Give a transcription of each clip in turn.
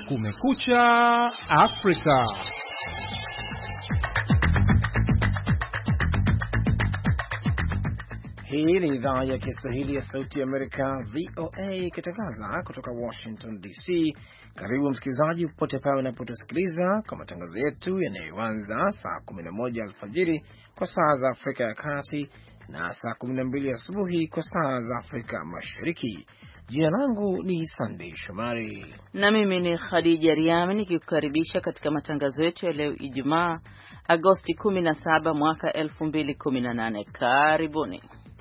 Kumekucha Afrika. Hii ni idhaa ya Kiswahili ya Sauti ya Amerika, VOA, ikitangaza kutoka Washington DC. Karibu msikilizaji popote pale unapotusikiliza kwa matangazo yetu yanayoanza saa 11 alfajiri kwa saa za Afrika ya Kati na saa 12 asubuhi kwa saa za Afrika Mashariki. Jina langu ni Sunday Shomari na mimi ni Khadija Riami nikikukaribisha katika matangazo yetu ya leo Ijumaa Agosti 17 mwaka 2018. Karibuni.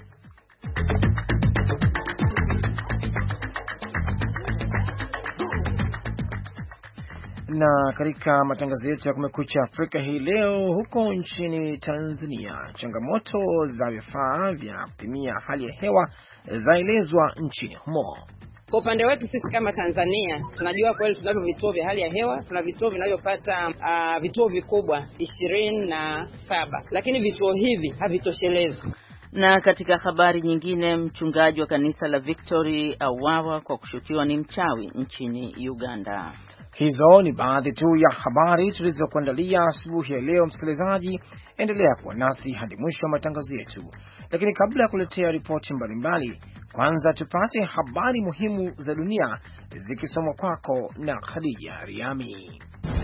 Na katika matangazo yetu ya Kumekucha Afrika hii leo, huko nchini Tanzania, changamoto za vifaa vya kupimia hali ya hewa zaelezwa nchini humo. Kwa upande wetu sisi kama Tanzania, tunajua kweli tunavyo vituo vya hali ya hewa, tuna vituo vinavyopata vituo vikubwa 27, lakini vituo hivi havitoshelezi. Na katika habari nyingine, mchungaji wa kanisa la Victory auawa kwa kushukiwa ni mchawi nchini Uganda. Hizo ni baadhi tu ya habari tulizokuandalia asubuhi ya leo. Msikilizaji, endelea kuwa nasi hadi mwisho wa matangazo yetu. Lakini kabla ya kuletea ripoti mbalimbali, kwanza tupate habari muhimu za dunia zikisomwa kwako na Khadija Riami.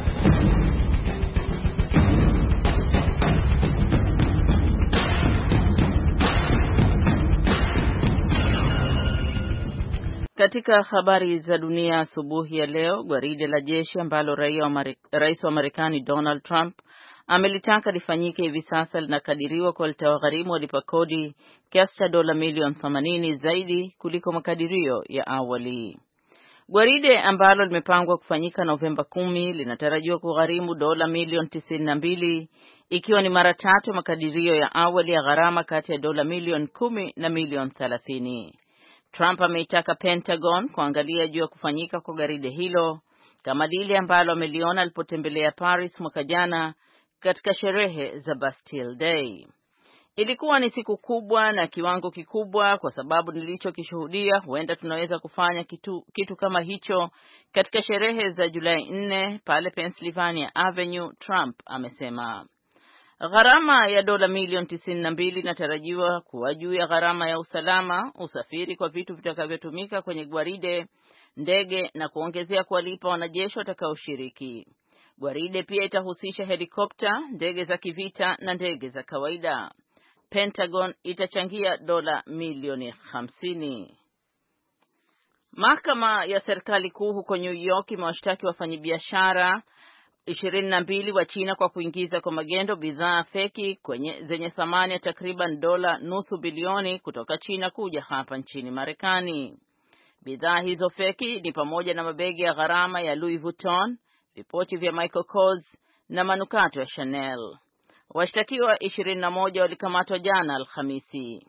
Katika habari za dunia asubuhi ya leo, gwaride la jeshi ambalo rais wa Marekani Donald Trump amelitaka lifanyike hivi sasa linakadiriwa kwa litawagharimu walipa kodi kiasi cha dola milioni 80 zaidi kuliko makadirio ya awali. Gwaride ambalo limepangwa kufanyika Novemba 10 linatarajiwa kugharimu dola milioni 92, ikiwa ni mara tatu makadirio ya awali ya gharama kati ya dola milioni 10 na milioni 30. Trump ameitaka Pentagon kuangalia juu ya kufanyika kwa gwaride hilo kama lile ambalo ameliona alipotembelea Paris mwaka jana katika sherehe za Bastille Day. Ilikuwa ni siku kubwa na kiwango kikubwa kwa sababu nilichokishuhudia, huenda tunaweza kufanya kitu kama hicho katika sherehe za Julai 4 pale Pennsylvania Avenue, Trump amesema. Gharama ya dola milioni 92 inatarajiwa kuwa juu ya gharama ya usalama, usafiri kwa vitu vitakavyotumika kwenye gwaride, ndege na kuongezea kuwalipa wanajeshi watakaoshiriki. Gwaride pia itahusisha helikopta, ndege za kivita na ndege za kawaida. Pentagon itachangia dola milioni 50. Mahakama ya serikali kuu huko New York imewashtaki wafanyabiashara 22 wa China kwa kuingiza kwa magendo bidhaa feki zenye thamani ya takriban dola nusu bilioni kutoka China kuja hapa nchini Marekani. Bidhaa hizo feki ni pamoja na mabegi ya gharama ya Louis Vuitton, vipoti vya Michael Kors na manukato ya Chanel. Washtakiwa 21 walikamatwa jana Alhamisi.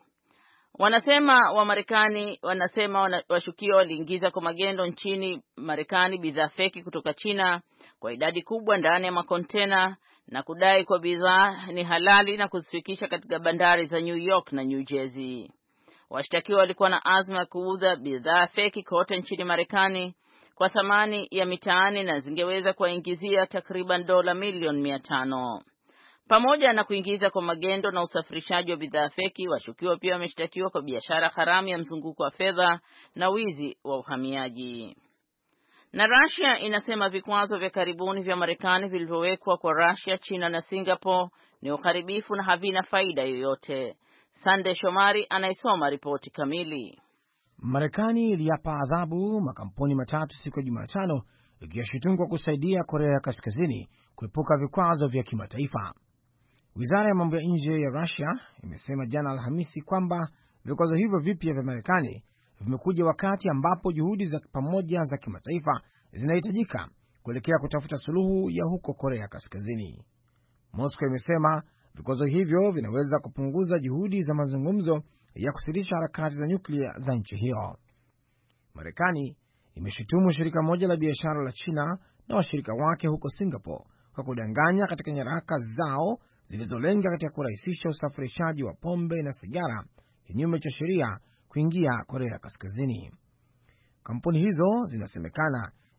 Wanasema washukiwa waliingiza kwa magendo nchini Marekani bidhaa feki kutoka China kwa idadi kubwa ndani ya makontena na kudai kwa bidhaa ni halali na kuzifikisha katika bandari za New York na New Jersey. Washtakiwa walikuwa na azma ya kuuza bidhaa feki kote nchini Marekani kwa thamani ya mitaani na zingeweza kuwaingizia takriban dola milioni 500. Pamoja na kuingiza kwa magendo na usafirishaji wa bidhaa feki, washukiwa pia wameshtakiwa kwa biashara haramu ya mzunguko wa fedha na wizi wa uhamiaji. Na Russia inasema vikwazo vya karibuni vya Marekani vilivyowekwa kwa Russia, China na Singapore ni uharibifu na havina faida yoyote. Sunday Shomari anaisoma ripoti kamili. Marekani iliyapa adhabu makampuni matatu siku ya Jumatano ikiyashutumu kwa kusaidia Korea ya Kaskazini kuepuka vikwazo vya kimataifa. Wizara ya mambo ya nje ya Russia imesema jana Alhamisi kwamba vikwazo hivyo vipya vya Marekani vimekuja wakati ambapo juhudi za pamoja za kimataifa zinahitajika kuelekea kutafuta suluhu ya huko Korea Kaskazini. Moscow imesema vikwazo hivyo vinaweza kupunguza juhudi za mazungumzo ya kusitisha harakati za nyuklia za nchi hiyo. Marekani imeshutumu shirika moja la biashara la China na washirika wake huko Singapore kwa kudanganya katika nyaraka zao zilizolenga katika kurahisisha usafirishaji wa pombe na sigara kinyume cha sheria kuingia Korea Kaskazini. Kampuni hizo zinasemekana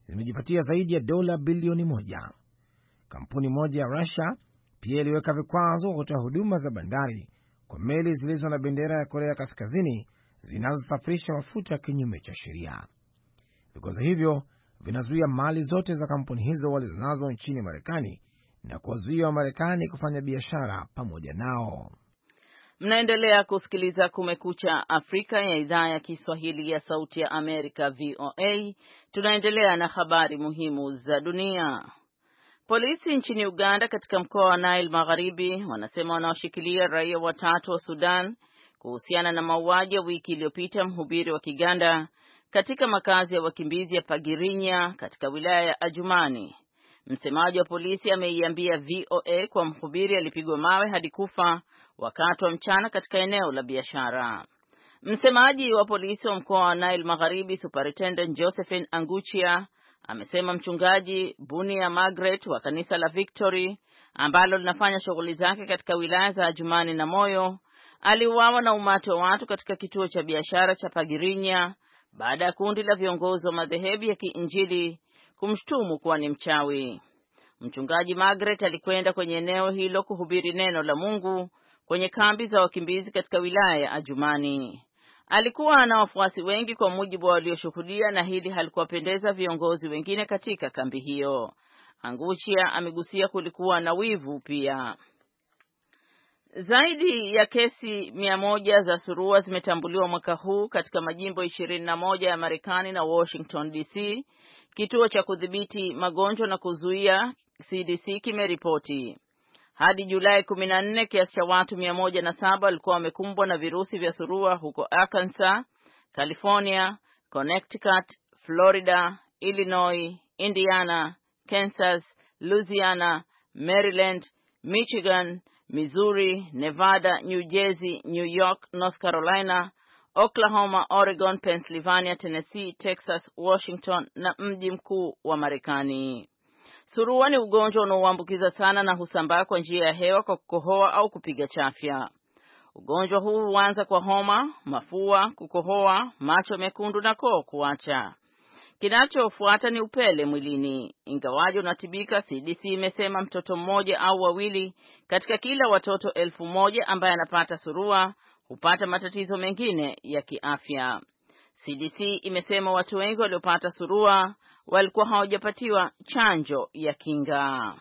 zimejipatia zaidi ya dola bilioni 1. Kampuni moja ya Russia pia iliweka vikwazo kwa kutoa huduma za bandari kwa meli zilizo na bendera ya Korea Kaskazini zinazosafirisha mafuta kinyume cha sheria. Vikwazo hivyo vinazuia mali zote za kampuni hizo walizonazo nchini Marekani na kuwazuia Wamarekani kufanya biashara pamoja nao. Mnaendelea kusikiliza Kumekucha Afrika ya idhaa ya Kiswahili ya Sauti ya Amerika, VOA. Tunaendelea na habari muhimu za dunia. Polisi nchini Uganda katika mkoa wa Nile Magharibi wanasema wanawashikilia raia 3 wa Sudan kuhusiana na mauaji ya wiki iliyopita mhubiri wa Kiganda katika makazi ya wakimbizi ya Pagirinya katika wilaya ya Adjumani. Msemaji wa polisi ameiambia VOA kwa mhubiri alipigwa mawe hadi kufa wakati wa mchana katika eneo la biashara. Msemaji wa polisi wa mkoa wa Nile Magharibi, Superintendent Josephine Anguchia, amesema mchungaji Bunia Margaret wa kanisa la Victory ambalo linafanya shughuli zake katika wilaya za Adjumani na Moyo aliuawa na umati wa watu katika kituo cha biashara cha Pagirinya baada ya kundi la viongozi wa madhehebu ya Kiinjili kumshtumu kuwa ni mchawi. Mchungaji Margaret alikwenda kwenye eneo hilo kuhubiri neno la Mungu kwenye kambi za wakimbizi katika wilaya ya Adjumani. Alikuwa na wafuasi wengi kwa mujibu wa walioshuhudia, na hili halikuwapendeza viongozi wengine katika kambi hiyo. Anguchia amegusia kulikuwa na wivu pia. Zaidi ya kesi 100 za surua zimetambuliwa mwaka huu katika majimbo 21 ya Marekani na Washington DC, kituo cha kudhibiti magonjwa na kuzuia CDC kimeripoti. Hadi Julai 14 kiasi cha watu 107 walikuwa wamekumbwa na virusi vya surua huko Arkansas, California, Connecticut, Florida, Illinois, Indiana, Kansas, Louisiana, Maryland, Michigan, Missouri, Nevada, New Jersey, New York, North Carolina, Oklahoma, Oregon, Pennsylvania, Tennessee, Texas, Washington na mji mkuu wa Marekani. Surua ni ugonjwa unaoambukiza sana na husambaa kwa njia ya hewa kwa kukohoa au kupiga chafya. Ugonjwa huu huanza kwa homa, mafua, kukohoa, macho mekundu na koo kuacha. Kinachofuata ni upele mwilini. Ingawaje unatibika, CDC imesema mtoto mmoja au wawili katika kila watoto 1000 ambaye anapata surua hupata matatizo mengine ya kiafya. CDC imesema watu wengi waliopata surua walikuwa hawajapatiwa chanjo ya kinga.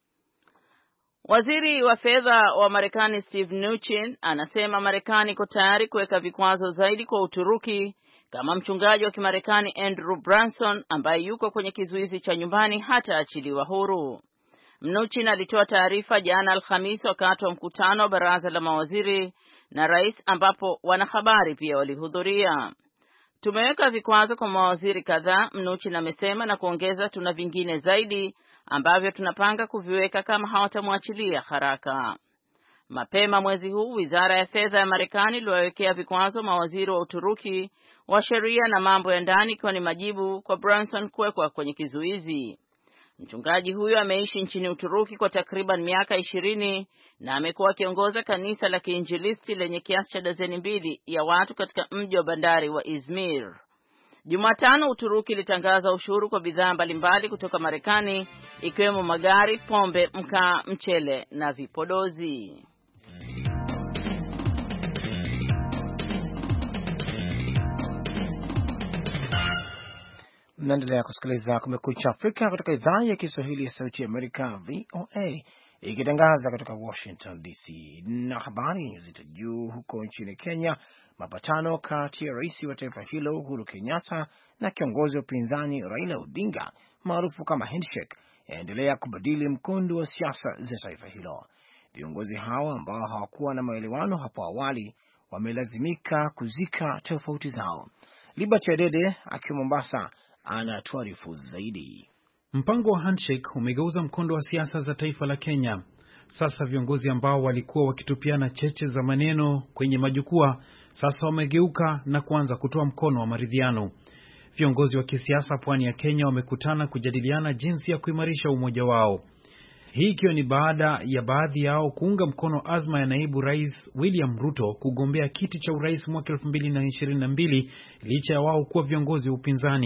Waziri wa fedha wa Marekani Steve Mnuchin anasema Marekani iko tayari kuweka vikwazo zaidi kwa Uturuki kama mchungaji wa Kimarekani Andrew Branson ambaye yuko kwenye kizuizi cha nyumbani hataachiliwa huru. Mnuchin alitoa taarifa jana Alhamisi wakati wa mkutano wa baraza la mawaziri na rais, ambapo wanahabari pia walihudhuria. Tumeweka vikwazo kwa mawaziri kadhaa, Mnuchin amesema, na kuongeza tuna vingine zaidi ambavyo tunapanga kuviweka kama hawatamwachilia haraka. Mapema mwezi huu wizara ya fedha ya Marekani iliwawekea vikwazo mawaziri wa Uturuki wa sheria na mambo ya ndani, ikiwa ni majibu kwa Branson kuwekwa kwenye kizuizi. Mchungaji huyo ameishi nchini Uturuki kwa takriban miaka 20 na amekuwa akiongoza kanisa la Kiinjilisti lenye kiasi cha dazeni 2 ya watu katika mji wa bandari wa Izmir. Jumatano Uturuki ilitangaza ushuru kwa bidhaa mbalimbali kutoka Marekani, ikiwemo magari, pombe, mkaa, mchele na vipodozi. Mnaendelea kusikiliza Kumekucha Afrika kutoka idhaa ya Kiswahili ya Sauti ya Amerika, VOA, ikitangaza kutoka Washington DC. Na habari zita juu huko nchini Kenya, mapatano kati ya rais wa taifa hilo Uhuru Kenyatta na kiongozi wa upinzani Raila Odinga maarufu kama handshake yaendelea kubadili mkondo wa siasa za taifa hilo. Viongozi hao ambao hawakuwa na maelewano hapo awali wamelazimika kuzika tofauti zao. Liberty Adede akiwa Mombasa anatuarifu zaidi. Mpango wa handshake umegeuza mkondo wa siasa za taifa la Kenya. Sasa viongozi ambao walikuwa wakitupiana cheche za maneno kwenye majukwaa sasa wamegeuka na kuanza kutoa mkono wa maridhiano. Viongozi wa kisiasa pwani ya Kenya wamekutana kujadiliana jinsi ya kuimarisha umoja wao. Hii ikiwa ni baada ya baadhi yao kuunga mkono azma ya naibu rais William Ruto kugombea kiti cha urais mwaka 2022 licha ya wao kuwa viongozi wa upinzani.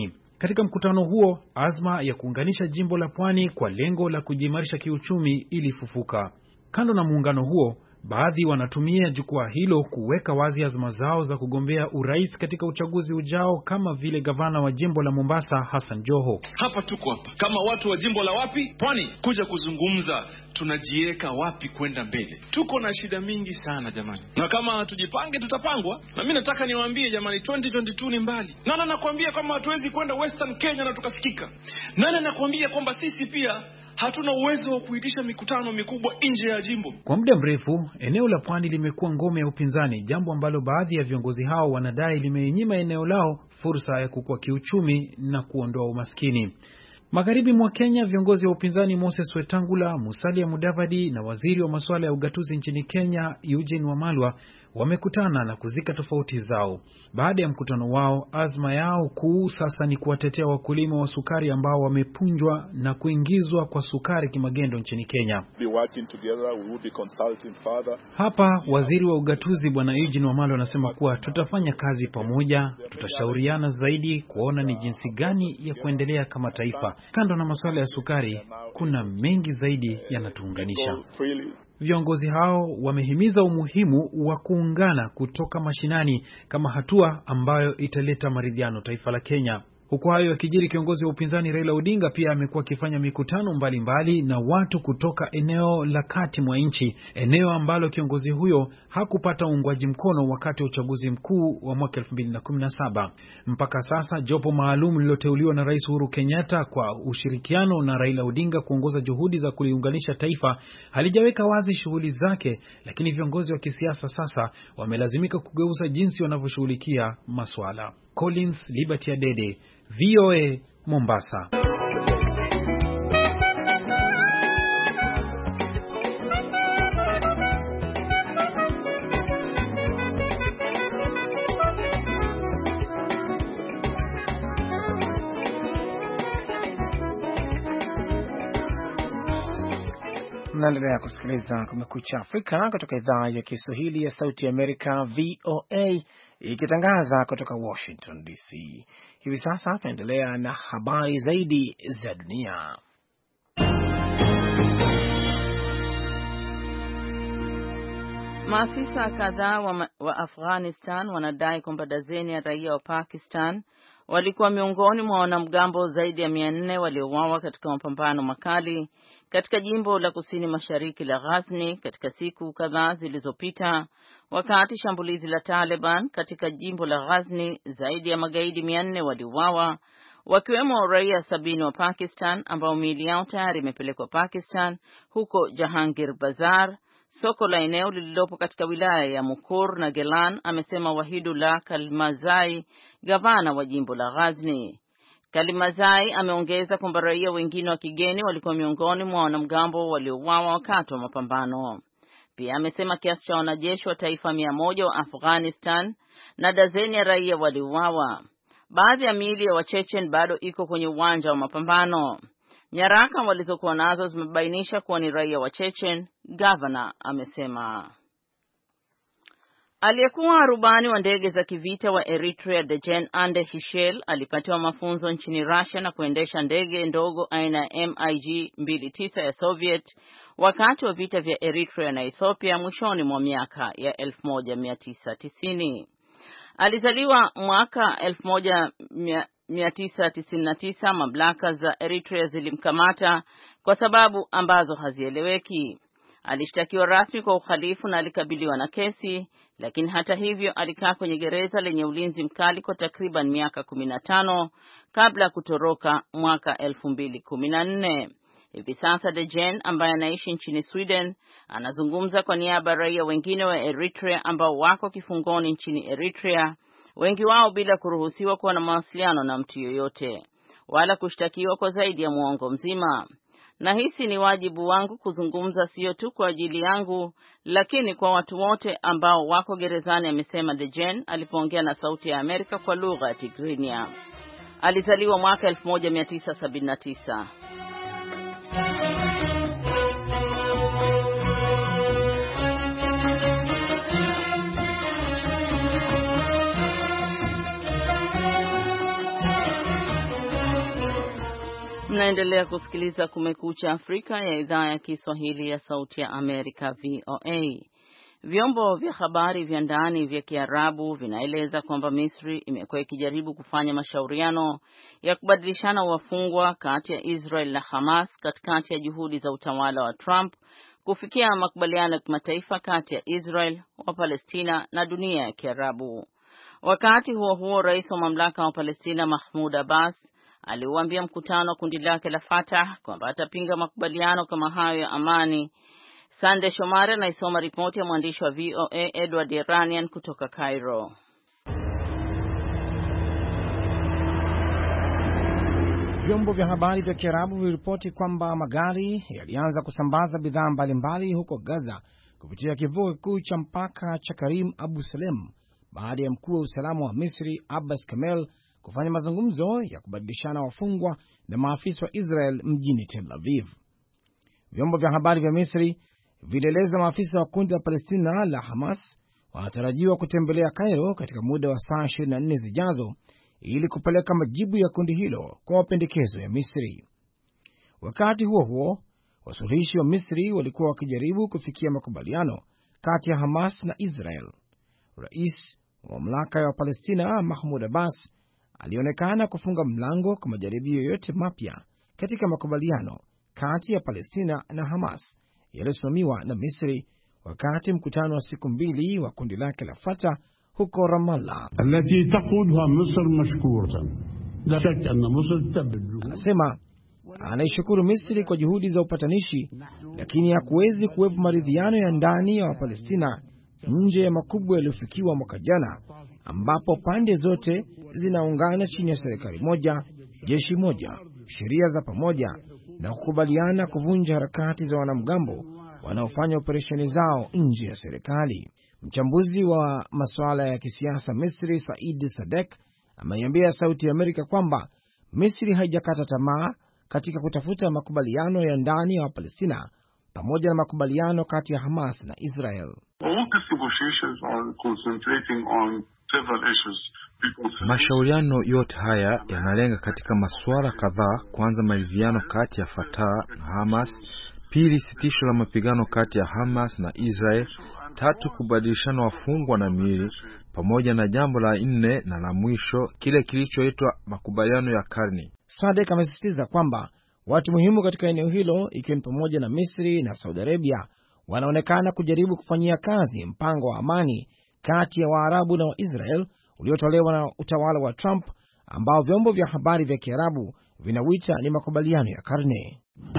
Katika mkutano huo, azma ya kuunganisha jimbo la Pwani kwa lengo la kujiimarisha kiuchumi ilifufuka. Kando na muungano huo, baadhi wanatumia jukwaa hilo kuweka wazi azma zao za kugombea urais katika uchaguzi ujao, kama vile gavana wa jimbo la Mombasa Hassan Joho. Hapa tuko hapa kama watu wa jimbo la wapi? Pwani, kuja kuzungumza tunajiweka wapi kwenda mbele. Tuko na shida mingi sana jamani, na kama tujipange tutapangwa. Na mimi nataka niwaambie jamani, 2022 ni mbali. Nani anakuambia kama hatuwezi kwenda Western Kenya na tukasikika? Nani anakuambia kwamba sisi pia hatuna uwezo wa kuitisha mikutano mikubwa nje ya jimbo? Kwa muda mrefu, eneo la Pwani limekuwa ngome ya upinzani, jambo ambalo baadhi ya viongozi hao wanadai limeinyima eneo lao fursa ya kukua kiuchumi na kuondoa umaskini. Magharibi mwa Kenya, viongozi wa upinzani Moses Wetangula, Musalia Mudavadi na waziri wa masuala ya ugatuzi nchini Kenya Eugene Wamalwa wamekutana na kuzika tofauti zao. Baada ya mkutano wao, azma yao kuu sasa ni kuwatetea wakulima wa sukari ambao wamepunjwa na kuingizwa kwa sukari kimagendo nchini Kenya. Hapa waziri wa ugatuzi bwana Eugene Wamalwa anasema kuwa tutafanya kazi pamoja, tutashauriana zaidi kuona ni jinsi gani ya kuendelea kama taifa. Kando na masuala ya sukari, kuna mengi zaidi yanatuunganisha. Viongozi hao wamehimiza umuhimu wa kuungana kutoka mashinani kama hatua ambayo italeta maridhiano taifa la Kenya. Huku hayo yakijiri, kiongozi wa upinzani Raila Odinga pia amekuwa akifanya mikutano mbalimbali na watu kutoka eneo la kati mwa nchi, eneo ambalo kiongozi huyo hakupata uungwaji mkono wakati wa uchaguzi mkuu wa mwaka 2017. Mpaka sasa jopo maalum lililoteuliwa na Rais Uhuru Kenyatta kwa ushirikiano na Raila Odinga kuongoza juhudi za kuliunganisha taifa halijaweka wazi shughuli zake, lakini viongozi wa kisiasa sasa wamelazimika kugeuza jinsi wanavyoshughulikia masuala. Collins Liberty Adede, VOA, Mombasa. Mnaendelea kusikiliza Kumekucha Afrika kutoka idhaa ya Kiswahili ya Sauti ya Amerika, VOA, ikitangaza kutoka Washington DC. Hivi sasa tunaendelea na habari zaidi za dunia. Maafisa kadhaa wa Afghanistan wanadai kwamba dazeni ya raia wa Pakistan walikuwa miongoni mwa wanamgambo zaidi ya 400 waliouawa katika mapambano makali katika jimbo la kusini mashariki la Ghazni katika siku kadhaa zilizopita, wakati shambulizi la Taliban katika jimbo la Ghazni. Zaidi ya magaidi 400 waliuawa, wakiwemo raia 70 wa Pakistan ambao miili yao tayari imepelekwa Pakistan huko Jahangir Bazar, soko la eneo lililopo katika wilaya ya Mukur na Gelan, amesema Wahidullah Kalimazai, gavana wa jimbo la Ghazni. Kalimazai ameongeza kwamba raia wengine wa kigeni walikuwa miongoni mwa wanamgambo waliouawa wakati wa mapambano. Pia amesema kiasi cha wanajeshi wa taifa 100 wa Afghanistan na dazeni ya raia waliuawa. Baadhi ya miili ya Wachechen bado iko kwenye uwanja wa mapambano. Nyaraka walizokuwa nazo zimebainisha kuwa ni raia wa Chechen, gavana amesema. Aliyekuwa rubani wa ndege za kivita wa Eritrea Dejen Ande Hishel alipatiwa mafunzo nchini Russia na kuendesha ndege ndogo aina ya MiG-29 ya Soviet wakati wa vita vya Eritrea na Ethiopia mwishoni mwa miaka ya 1990. Alizaliwa mwaka 1999. Mamlaka za Eritrea zilimkamata kwa sababu ambazo hazieleweki. Alishtakiwa rasmi kwa uhalifu na alikabiliwa na kesi, lakini hata hivyo alikaa kwenye gereza lenye ulinzi mkali kwa takriban miaka 15 kabla ya kutoroka mwaka 2014. Hivi sasa Dejen, ambaye anaishi nchini Sweden, anazungumza kwa niaba ya raia wengine wa Eritrea ambao wako kifungoni nchini Eritrea, wengi wao bila kuruhusiwa kuwa na mawasiliano na mtu yoyote wala kushtakiwa kwa zaidi ya muongo mzima. Nahisi ni wajibu wangu kuzungumza sio tu kwa ajili yangu, lakini kwa watu wote ambao wako gerezani, amesema Dejen alipoongea na Sauti ya Amerika kwa lugha ya Tigrinya. Alizaliwa mwaka 1979. Mnaendelea kusikiliza Kumekucha Afrika ya idhaa ya Kiswahili ya Sauti ya Amerika, VOA. Vyombo vya habari vya ndani vya Kiarabu vinaeleza kwamba Misri imekuwa ikijaribu kufanya mashauriano ya kubadilishana wafungwa kati ya Israel na Hamas katikati ya juhudi za utawala wa Trump kufikia makubaliano ya kimataifa kati ya Israel, wa Palestina na dunia ya Kiarabu. Wakati huo huo, rais wa mamlaka wa Palestina Mahmoud Abbas aliuambia mkutano wa kundi lake la Fatah kwamba atapinga makubaliano kama hayo ya amani. Sande Shomari anaisoma ripoti ya mwandishi wa VOA Edward Iranian kutoka Cairo. Vyombo vya habari vya Kiarabu viliripoti kwamba magari yalianza kusambaza bidhaa mbalimbali huko Gaza kupitia kivuko kikuu cha mpaka cha Karim Abu Salem baada ya mkuu wa usalama wa Misri Abbas Kamel kufanya mazungumzo ya kubadilishana wafungwa na maafisa wa Israel mjini Tel Aviv. Vyombo vya habari vya Misri vilieleza maafisa wa kundi la Palestina la Hamas wanatarajiwa kutembelea Cairo katika muda wa saa 24 zijazo ili kupeleka majibu ya kundi hilo kwa mapendekezo ya Misri. Wakati huo huo, wasuluhishi wa Misri walikuwa wakijaribu kufikia makubaliano kati ya Hamas na Israel. Rais wa mamlaka ya Palestina Mahmoud Abbas alionekana kufunga mlango kwa majaribio yote mapya katika makubaliano kati ya Palestina na Hamas yaliyosimamiwa na Misri wakati mkutano wa siku 2 wa kundi lake la Fatah huko Ramallah. Anasema anaishukuru Misri kwa juhudi za upatanishi, lakini hakuwezi kuwepo maridhiano ya ndani ya Wapalestina nje ya makubwa yaliyofikiwa mwaka jana, ambapo pande zote zinaungana chini ya serikali moja, jeshi moja, sheria za pamoja na kukubaliana kuvunja harakati za wanamgambo wanaofanya operesheni zao nje ya serikali. Mchambuzi wa masuala ya kisiasa Misri Said Sadek ameiambia Sauti ya Amerika kwamba Misri haijakata tamaa katika kutafuta makubaliano ya ndani ya Wapalestina pamoja na makubaliano kati ya Hamas na Israel. Mashauriano yote haya yanalenga katika masuala kadhaa: kwanza, maridhiano kati ya Fatah na Hamas; pili, sitisho la mapigano kati ya Hamas na Israel; tatu, kubadilishana wafungwa na miili; pamoja na jambo la 4 na la mwisho, kile kilichoitwa makubaliano ya karne. Sadek amesisitiza kwamba watu muhimu katika eneo hilo, ikiwa ni pamoja na Misri na Saudi Arabia, wanaonekana kujaribu kufanyia kazi mpango wa amani kati ya Waarabu na Waisrael uliotolewa na utawala wa Trump, ambao vyombo vya habari vya Kiarabu vinawita ni makubaliano ya karne.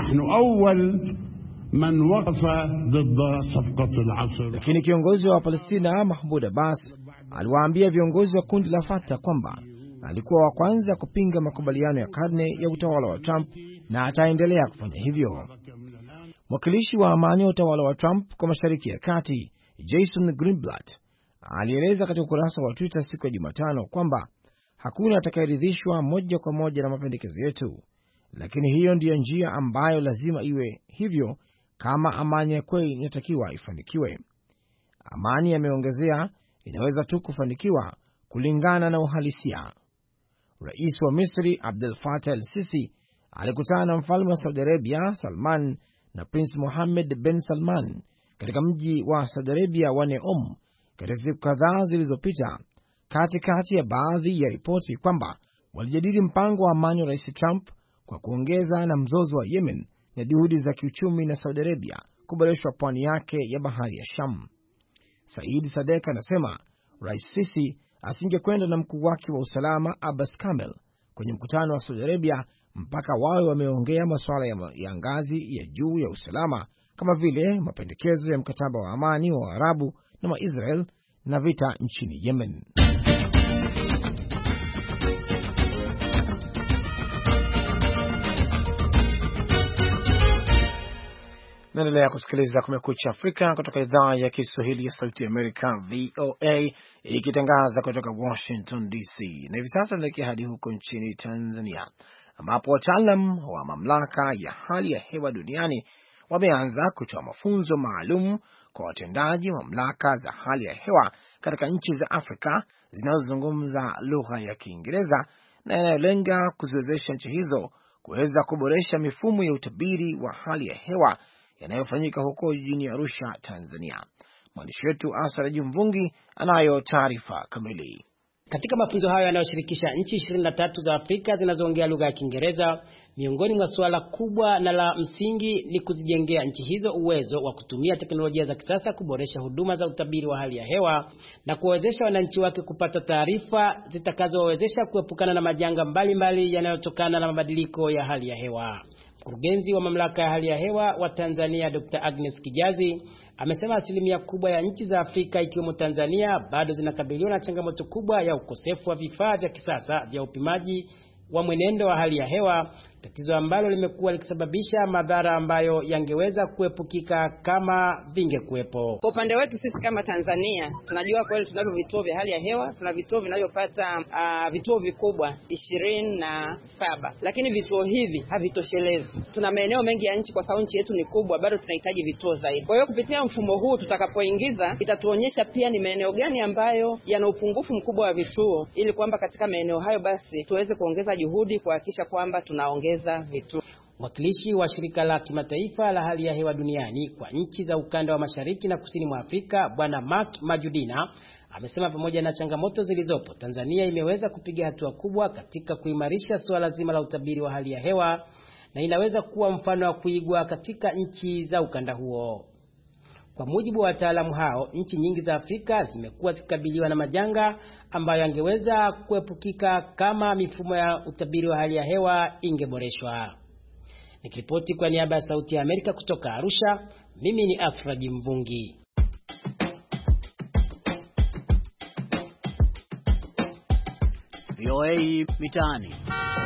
Lakini kiongozi wa Palestina Mahmoud Abbas aliwaambia viongozi wa kundi la Fatah kwamba alikuwa wa kwanza kupinga makubaliano ya karne ya utawala wa Trump na ataendelea kufanya hivyo. Mwakilishi wa amani wa utawala wa Trump kwa Mashariki ya Kati, Jason Greenblatt, alieleza katika ukurasa wa Twitter siku ya Jumatano kwamba hakuna atakayeridhishwa moja kwa moja na mapendekezo yetu, lakini hiyo ndiyo njia ambayo lazima iwe hivyo kama amani ya kweli inatakiwa ifanikiwe. Amani, ameongezea, inaweza tu kufanikiwa kulingana na uhalisia. Rais wa Misri Abdel Fattah el-Sisi alikutana na mfalme wa Saudi Arabia Salman na Prince Mohammed bin Salman katika mji wa Saudi Arabia wa Neom katika siku kadhaa zilizopita, katikati ya baadhi ya ripoti kwamba walijadili mpango wa amani wa Rais Trump kwa kuongeza na mzozo wa Yemen na juhudi za kiuchumi na Saudi Arabia kuboreshwa pwani yake ya bahari ya Sham. Said Sadek anasema Rais Sisi asingekwenda na mkuu wake wa usalama Abbas Kamel kwenye mkutano wa Saudi Arabia mpaka wawe wameongea masuala ya ngazi ya juu ya usalama kama vile mapendekezo ya mkataba wa amani wa Waarabu na wa Israel na vita nchini Yemen. Naendelea kusikiliza Kumekucha Afrika kutoka idhaa ya Kiswahili ya Sauti ya Amerika, VOA, ikitangaza kutoka Washington DC. Na hivi sasa tunaelekea hadi huko nchini Tanzania, ambapo wataalam wa mamlaka ya hali ya hewa duniani wameanza kutoa mafunzo maalum kwa watendaji wa mamlaka za hali ya hewa katika nchi za Afrika zinazozungumza lugha ya Kiingereza na yanayolenga kuziwezesha nchi hizo kuweza kuboresha mifumo ya utabiri wa hali ya hewa yanayofanyika huko jijini Arusha, Tanzania. Mwandishi wetu Asra Jumvungi anayo taarifa kamili. Katika mafunzo hayo yanayoshirikisha nchi 23 za Afrika zinazoongea lugha ya Kiingereza, miongoni mwa suala kubwa na la msingi ni kuzijengea nchi hizo uwezo wa kutumia teknolojia za kisasa kuboresha huduma za utabiri wa hali ya hewa na kuwawezesha wananchi wake kupata taarifa zitakazowawezesha kuepukana na majanga mbalimbali yanayotokana na mabadiliko ya hali ya hewa. Mkurugenzi wa mamlaka ya hali ya hewa wa Tanzania Dr. Agnes Kijazi amesema asilimia kubwa ya nchi za Afrika ikiwemo Tanzania bado zinakabiliwa na changamoto kubwa ya ukosefu wa vifaa vya kisasa vya upimaji wa mwenendo wa hali ya hewa, tatizo ambalo limekuwa likisababisha madhara ambayo yangeweza kuepukika kama vingekuwepo. Kwa upande wetu sisi kama Tanzania, tunajua kweli tunavyo vituo vya hali ya hewa, tuna vituo vinavyopata vituo vikubwa 27, lakini vituo hivi havitoshelezi. Tuna maeneo mengi ya nchi, kwa sababu nchi yetu ni kubwa, bado tunahitaji vituo zaidi. Kwa hiyo kupitia mfumo huu tutakapoingiza, itatuonyesha pia ni maeneo gani ambayo yana upungufu mkubwa wa vituo, ili kwamba katika maeneo hayo basi tuweze kuongeza juhudi kuhakikisha kwamba tunaongeza vituo. Mwakilishi wa shirika la kimataifa la hali ya hewa duniani kwa nchi za ukanda wa mashariki na kusini mwa Afrika, Bwana Mark Majudina, amesema pamoja na changamoto zilizopo, Tanzania imeweza kupiga hatua kubwa katika kuimarisha suala zima la utabiri wa hali ya hewa na inaweza kuwa mfano wa kuigwa katika nchi za ukanda huo. Kwa mujibu wa wataalamu hao, nchi nyingi za Afrika zimekuwa zikikabiliwa na majanga ambayo yangeweza kuepukika kama mifumo ya utabiri wa hali ya hewa ingeboreshwa. Nikiripoti kwa niaba ya Sauti ya Amerika kutoka Arusha, mimi ni Asra Jimvungi. VOA Mitaani.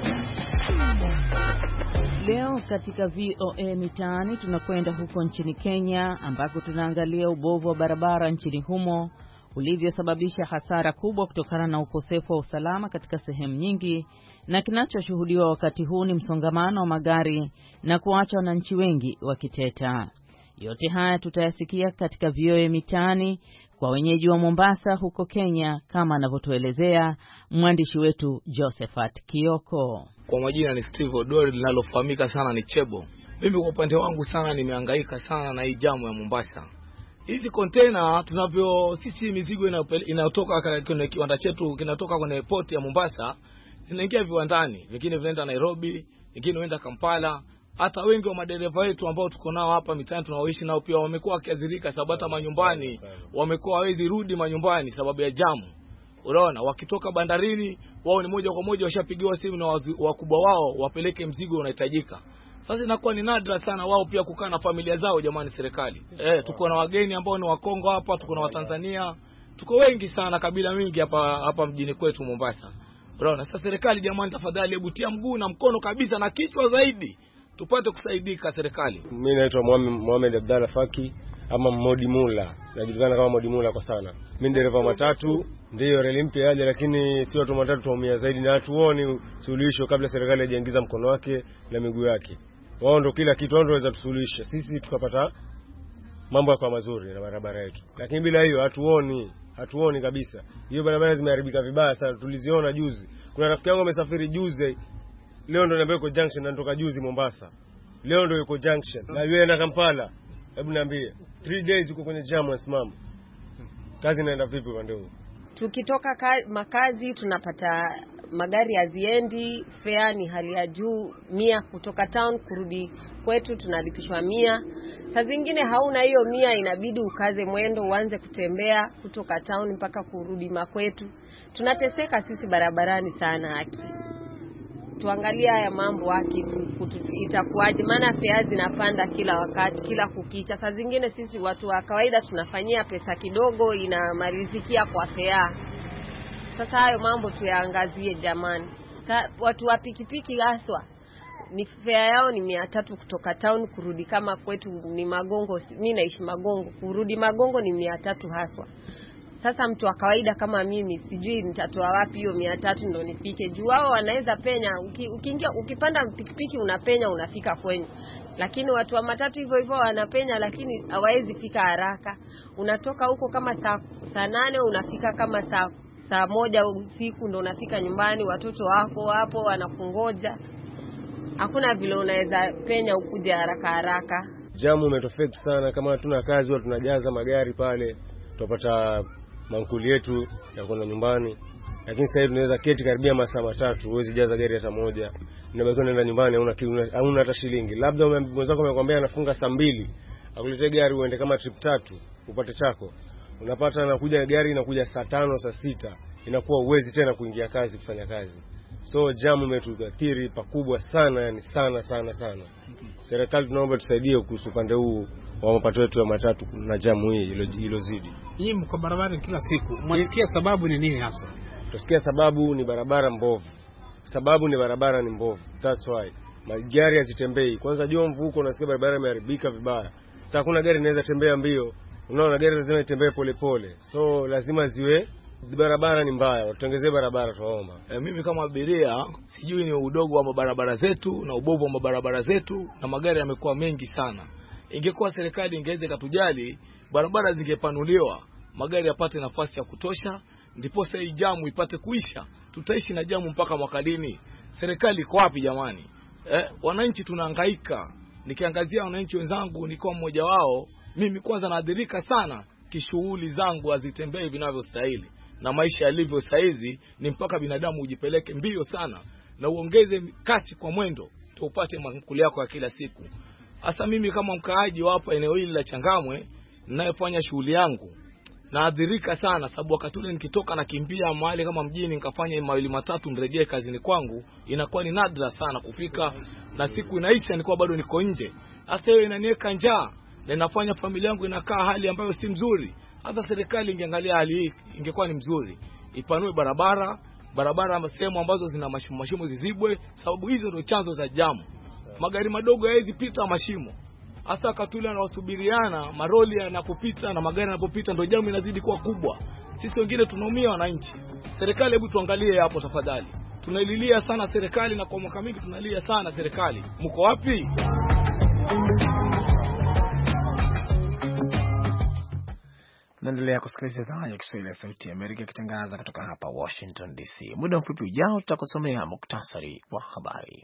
Leo katika VOA Mitaani tunakwenda huko nchini Kenya, ambako tunaangalia ubovu wa barabara nchini humo ulivyosababisha hasara kubwa kutokana na ukosefu wa usalama katika sehemu nyingi, na kinachoshuhudiwa wakati huu ni msongamano wa magari na kuacha wananchi wengi wakiteta. Yote haya tutayasikia katika VOA Mitaani kwa wenyeji wa Mombasa huko Kenya, kama anavyotuelezea mwandishi wetu Josephat Kioko. Kwa majina ni Steve Odori, linalofahamika sana ni Chebo. Mimi kwa upande wangu sana nimehangaika sana na hii jamu ya Mombasa. Hizi container tunavyo sisi mizigo inayotoka kwenye kiwanda chetu, kinatoka kwenye port ya Mombasa, zinaingia viwandani, vingine vinaenda Nairobi, vingine huenda Kampala. Hata wengi wa madereva wetu ambao tuko nao hapa mitaani tunaoishi nao pia wamekuwa wakiadhirika, sababu hata manyumbani wamekuwa hawezi rudi manyumbani sababu ya jamu. Unaona, wakitoka bandarini wao ni moja kwa moja washapigiwa simu na wakubwa wao wapeleke mzigo unahitajika. Sasa inakuwa ni nadra sana wao pia kukaa na familia zao. Jamani serikali, tuko na wageni ambao ni wa Kongo hapa, tuko na Watanzania, tuko wengi sana, kabila mingi hapa mjini kwetu Mombasa. Unaona, sasa serikali jamani, tafadhali hebu tia mguu na mkono kabisa na kichwa zaidi tupate kusaidika serikali. Mimi naitwa Mohamed Abdalla Faki ama Modimula. Najulikana kama Modimula kwa sana. Mimi dereva matatu, ndio reli mpya yaje, lakini si watu matatu tuumia zaidi na hatuoni suluhisho kabla serikali haijaingiza mkono wake na miguu yake. Wao ndio kila kitu, wao ndio waweza tusuluhisha. Sisi tukapata mambo yako mazuri na barabara yetu. Lakini bila hiyo hatuoni kabisa. Hiyo barabara zimeharibika vibaya sana. Tuliziona juzi. Kuna rafiki yangu amesafiri juzi. Leo ndo niambia yuko junction na natoka juzi Mombasa. Leo ndo yuko junction. Na yeye na Kampala. Hebu niambie, 3 days uko kwenye jam wasimama. Kazi inaenda vipi upande huu? Tukitoka makazi tunapata magari haziendi, fare ni hali ya juu, 100 kutoka town kurudi kwetu tunalipishwa 100. Saa zingine hauna hiyo 100, inabidi ukaze mwendo uanze kutembea kutoka town mpaka kurudi makwetu. Tunateseka sisi barabarani sana haki. Tuangalia haya mambo haki itakuwaje, maana fare zinapanda kila wakati, kila kukicha. Saa zingine sisi watu wa kawaida tunafanyia pesa kidogo inamalizikia kwa fare. Sasa hayo mambo tuyaangazie jamani. Watu wa pikipiki haswa ni fare yao ni 300 kutoka town kurudi, kama kwetu ni Magongo, mimi naishi Magongo, kurudi Magongo ni 300 haswa. Sasa mtu wa kawaida kama mimi sijui nitatoa wapi hiyo 300 ndo nifike. Juu wao wanaweza penya, ukipanda pikipiki unapenya unafika kwenye. Lakini watu wa matatu hivyo wanapenya lakini hawawezi fika haraka. Unatoka huko kama saa 8 unafika kama saa 1 usiku ndo unafika nyumbani, watoto wako hapo wanakungoja. hakuna vile unaweza penya ukuje haraka haraka. Jamu umetofect sana, kama hatuna kazi watu tunajaza magari pale, tupata mankuli yetu ya kwenda nyumbani. Lakini sasa hivi tunaweza keti karibia masaa 3 huwezi jaza gari hata moja. Unabaki unaenda nyumbani hauna hata shilingi. Labda mwenzako amekwambia anafunga saa 2, akuletee gari uende kama trip 3 upate chako. Unapata anakuja gari inakuja saa 5 saa 6, inakuwa uwezi tena kuingia kazi kufanya kazi. So jamu imetuathiri pakubwa sana, yani sana. Serikali tunaomba tusaidie kuhusu upande huu wa mapato yetu ya matatu na jamu hii ilozidi. Hii mko barabara kila siku. Mwasikia sababu ni nini hasa? Tusikia sababu ni barabara mbovu. Sababu ni barabara ni mbovu. That's why. Magari hazitembei. Kwanza jua mvuko unasikia barabara imeharibika vibaya. Sasa kuna gari inaweza tembea mbio. Unaona gari lazima itembee polepole. So lazima ziwe barabara ni mbaya. Watengezee barabara tunaomba. Mimi kama abiria sijui ni udogo wa barabara zetu na ubovu wa barabara zetu, na magari yamekuwa mengi sana. Ingekuwa serikali ingeweza katujali, barabara zingepanuliwa, magari yapate nafasi ya kutosha, ndipo sasa hii jamu ipate kuisha. Tutaishi na jamu mpaka mwaka lini? Serikali iko wapi jamani? Wananchi tunahangaika. Nikiangazia wananchi wenzangu niko mmoja wao, mimi kwanza naadhirika sana, kishughuli zangu hazitembei vinavyostahili. Na maisha yalivyo saizi ni mpaka binadamu ujipeleke mbio sana na uongeze kasi kwa mwendo tupate makuli yako ya kila siku. Hasa mimi kama mkaaji wa hapa eneo hili la Changamwe ninayefanya shughuli yangu naadhirika sana, sababu wakati ule nikitoka nakimbia mahali kama mjini nikafanya mawili matatu nirejee kazini kwangu, inakuwa ni nadra sana kufika, na siku inaisha nilikuwa bado niko nje. Hasa hiyo inaniweka njaa na inafanya familia yangu inakaa hali ambayo si mzuri. Hata serikali ingeangalia hali hii ingekuwa ni mzuri. Ipanue barabara sehemu ambazo zina mashimo zizibwe, sababu hizo ndio chanzo za jamu. Magari madogo hayawezi pita mashimo. Hasa katula na wasubiriana, maroli yanapopita na magari yanapopita ndio jamu inazidi kuwa kubwa. Sisi wengine tunaumia wananchi. Serikali hebu tuangalie hapo tafadhali. Tunaililia sana serikali, na kwa mwaka mingi tunalia sana serikali. Mko wapi? Naendelea kusikiliza idhaa ya Kiswahili ya Sauti ya Amerika ikitangaza kutoka hapa Washington DC. Muda mfupi ujao tutakusomea muktasari wa habari.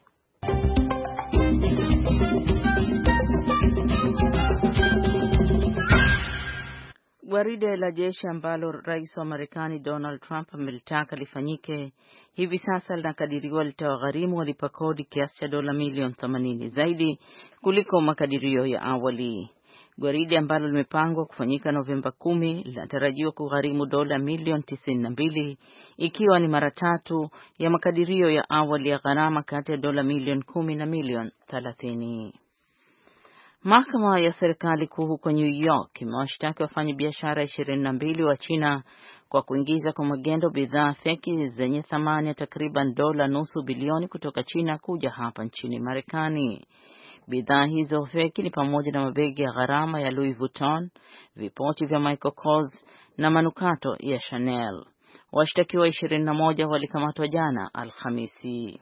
Gwaride la jeshi ambalo rais wa Marekani Donald Trump amelitaka lifanyike hivi sasa linakadiriwa litawagharimu walipa kodi kiasi cha dola milioni 80 zaidi kuliko makadirio ya awali. Gwaride ambalo limepangwa kufanyika Novemba 10 linatarajiwa kugharimu dola milioni 92, ikiwa ni mara 3 ya makadirio ya awali ya gharama kati ya dola milioni 10 na milioni 30. Mahakama ya serikali kuu huko New York imewashtaki wafanyabiashara 22 wa China kwa kuingiza kwa magendo bidhaa feki zenye thamani ya takriban dola nusu bilioni kutoka China kuja hapa nchini Marekani. Bidhaa hizo feki ni pamoja na mabegi ya gharama ya Louis Vuitton, vipoti vya Michael Kors na manukato ya Chanel. Washtakiwa 21 walikamatwa jana Alhamisi.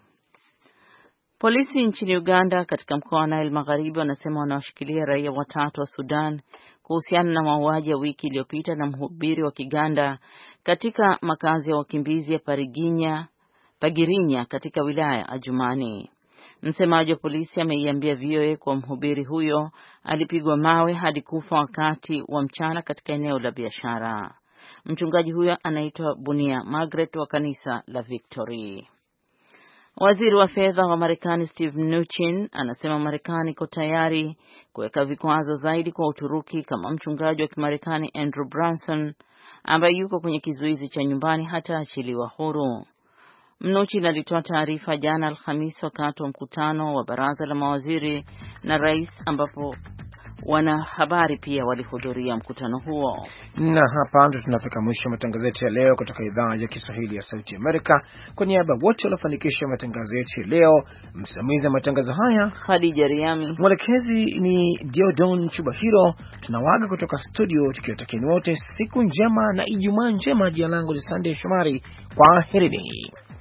Polisi nchini Uganda katika mkoa wa Nile Magharibi wanasema wanawashikilia raia 3 wa Sudan kuhusiana na mauaji ya wiki iliyopita na mhubiri wa Kiganda katika makazi ya wakimbizi ya Pagirinya katika wilaya ya Adjumani. Msemaji wa polisi ameiambia VOA kwa mhubiri huyo alipigwa mawe hadi kufa wakati wa mchana katika eneo la biashara. Mchungaji huyo anaitwa Bunia Margaret wa kanisa la Victory. Waziri wa fedha wa Marekani Steve Mnuchin anasema Marekani iko tayari kuweka vikwazo zaidi kwa Uturuki kama mchungaji wa Kimarekani Andrew Branson ambaye yuko kwenye kizuizi cha nyumbani hataachiliwa huru. Mnuchin alitoa taarifa jana Alhamisi wakati wa mkutano wa baraza la mawaziri na rais, ambapo wanahabari pia walihudhuria mkutano huo. Na hapa ndo tunafika mwisho matangazo yetu ya leo kutoka idhaa ya Kiswahili ya Sauti Amerika. Kwa niaba wote waliofanikisha matangazo yetu ya leo, msimamizi wa matangazo haya Khadija Riami, mwelekezi ni Diodon Chubahiro. Tunawaga kutoka studio tukiwatakieni wote siku njema na Ijumaa njema. Jina langu ni Sunday Shomari. Kwa herini.